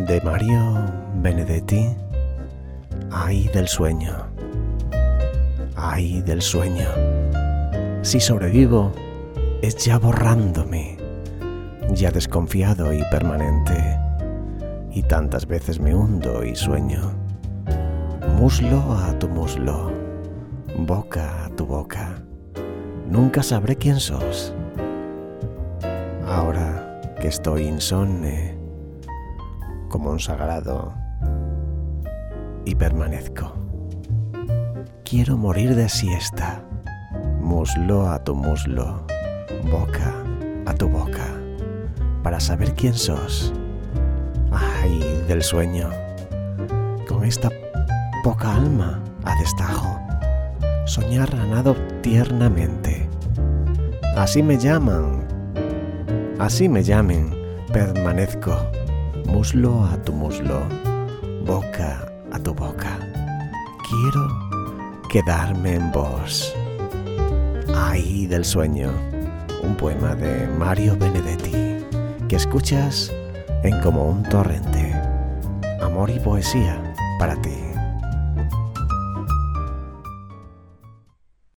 De Mario Benedetti. Ay del sueño. Ay del sueño. Si sobrevivo, es ya borrándome, ya desconfiado y permanente. Y tantas veces me hundo y sueño. Muslo a tu muslo, boca a tu boca. Nunca sabré quién sos. Ahora que estoy insomne, como un sagrado, y permanezco. Quiero morir de siesta, muslo a tu muslo, boca a tu boca, para saber quién sos. Ay del sueño, con esta poca alma a destajo, soñar a nado tiernamente. Así me llaman, así me llamen, permanezco, muslo a tu muslo, boca a tu boca. Quiero quedarme en vos. Ay del sueño, un poema de Mario Benedetti, que escuchas en Como un torrente. Amor y poesía para ti.